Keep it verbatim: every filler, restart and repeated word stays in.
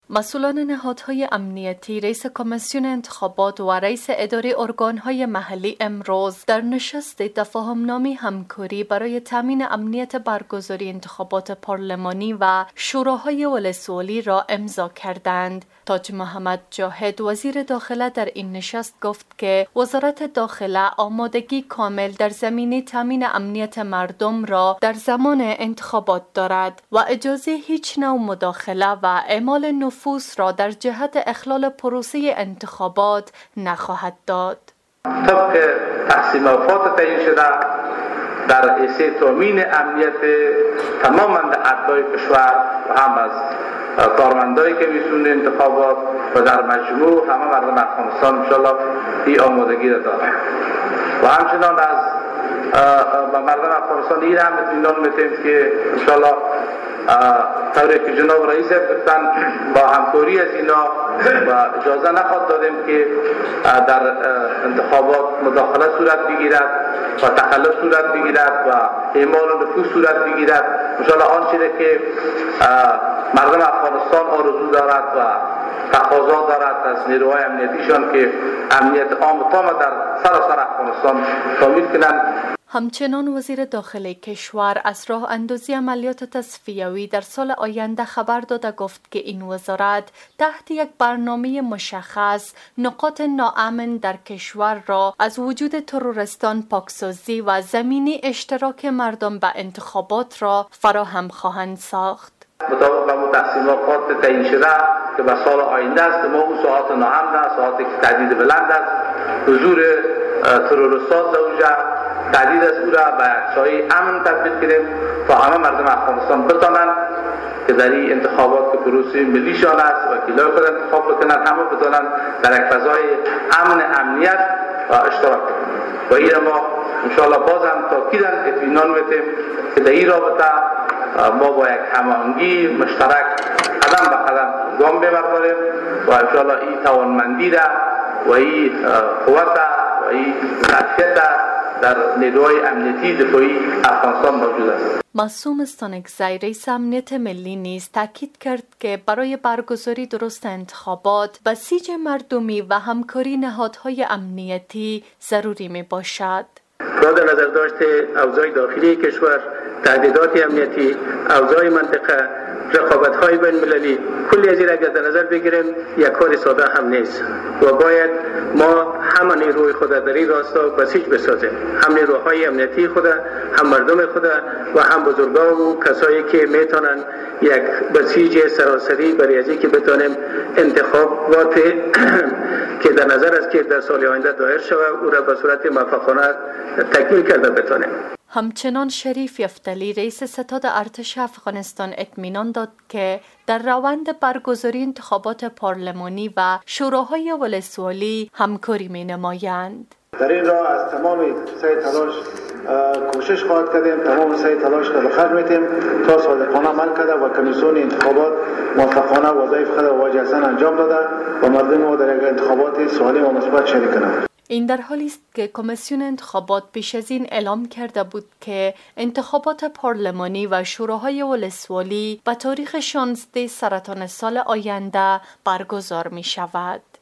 مسئولان نهادهای امنیتی، رئیس کمیسیون انتخابات و رئیس اداره ارگانهای محلی امروز در نشست تفاهم‌نامه همکاری برای تامین امنیت برگزاری انتخابات پارلمانی و شوراهای ولسوالی را امضا کردند. تاج محمد جاهد وزیر داخله در این نشست گفت که وزارت داخله آمادگی کامل در زمینه تامین امنیت مردم را در زمان انتخابات دارد و اجازه هیچ نوع مداخله و اعمال نفوذ را در جهت اخلال پروسه انتخابات نخواهد داد. طبق تقسیم افات تعیین شده در حیث تامین امنیت تمام اعضای کشور و هم از کارمندای کمیسیون انتخابات و در مجموع همه مردم افغانستان انشاءالله این آمادگی را دارند و همچنان از مردم افغانستان این هم اطمینان می‌دهیم که انشاءالله طوری که جناب رئیس گفتن با همکاری از اینا و اجازه نخواهد دادیم که در انتخابات مداخله صورت بگیرد و تخلف صورت بگیرد و اعمال نفوذ صورت بگیرد. انشاءالله آنچه که مردم افغانستان آرزو دارد و تقاضا دارد از نیروهای امنیتیشان که امنیت عام و تام در سراسر افغانستان تامین کنند. همچنان وزیر داخلی کشور از راه اندازی عملیات تصفیوی در سال آینده خبر داده گفت که این وزارت تحت یک برنامه مشخص نقاط ناامن در کشور را از وجود ترورستان پاکسازی و زمینی اشتراک مردم به انتخابات را فراهم خواهند ساخت. مطابق با تقسیمات تعیین شده که به سال آینده است که ما اون ساعات ناامن است، ساعاتی که تهدید بلند است، حضور ترورستان زوجه تهدید است او را به سایه امن تبدیل کنیم تا همه مردم افغانستان بتانند که در این انتخابات که پروسه ملیشان است و کلای خود انتخاب بکنند همه بتانند در یک فضای امن امنیت و اشتراک کنند و این ما انشاءالله باز هم تاکیداً اطمینان می‌دهیم که در این رابطه ما با یک هماهنگی مشترک قدم به قدم گام ببرداریم و انشاءالله این توانمندی را و این قوت و این ظرفیت در نیروهای امنیتی دفاعی افغانستان موجود است. معصوم استانکزی رئیس امنیت ملی نیز تاکید کرد که برای برگزاری درست انتخابات بسیج مردمی و همکاری نهادهای امنیتی ضروری می باشد. با در نظر داشته اوضاع داخلی کشور، تهدیدات امنیتی، اوضاع منطقه، رقابت‌های بین‌المللی، کلی از این اگر در نظر بگیریم یک کار ساده هم نیست و باید ما همه نیروی خود در این راستا بسیج بسازیم، هم نیروهای امنیتی خود، هم مردم خود و هم بزرگان و کسایی که میتونن یک بسیج سراسری برای از اینکه بتونیم انتخابات که در نظر است که در سال آینده دایر شود او را به صورت موفقانه تکمیل کرده بتونیم. همچنان شریف یفتلی رئیس ستاد ارتش افغانستان اطمینان داد که در روند برگزاری انتخابات پارلمانی و شوراهای ولسوالی همکاری می نمایند. در این راه از تمام سعی تلاش کوشش خواهد کردیم، تمام سعی تلاش را به خرج می‌دیم تا صادقانه عمل کرده و کمیسیون انتخابات موفقانه وظایف خود واجباً انجام داده و مردم ما در انتخابات سالم و مثبت شریک کنند. این در حالی است که کمیسیون انتخابات پیش از این اعلام کرده بود که انتخابات پارلمانی و شوراهای ولسوالی به تاریخ شانزده سرطان سال آینده برگزار می شود.